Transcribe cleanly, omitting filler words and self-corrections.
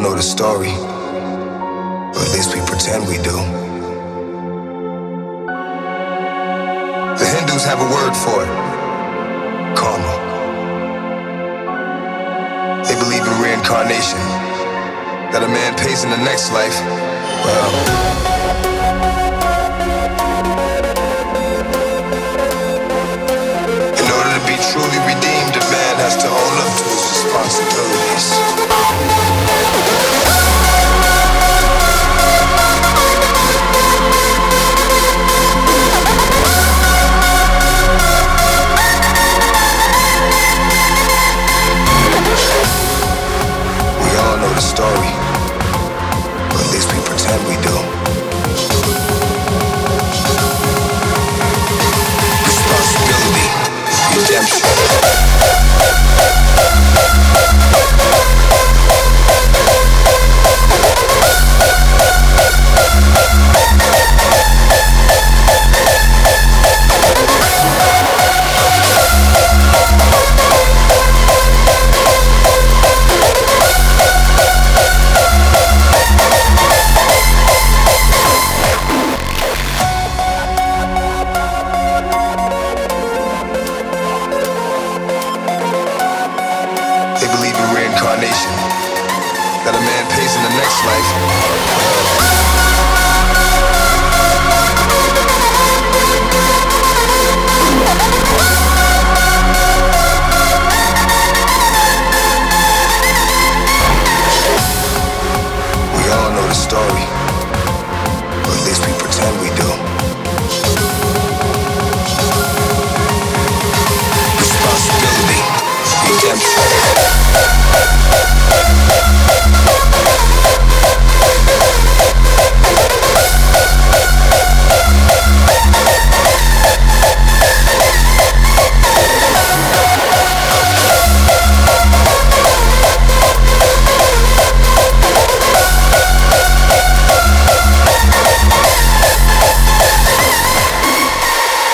know the story, or at least we pretend we do. The Hindus have a word for it: karma. They believe in reincarnation, that a man pays in the next life. Well, in order to be truly redeemed, a man has to own up to his responsibilities. We all know the story, or at least we pretend we do. Responsibility, redemption. They believe in reincarnation, that a man pays in the next life.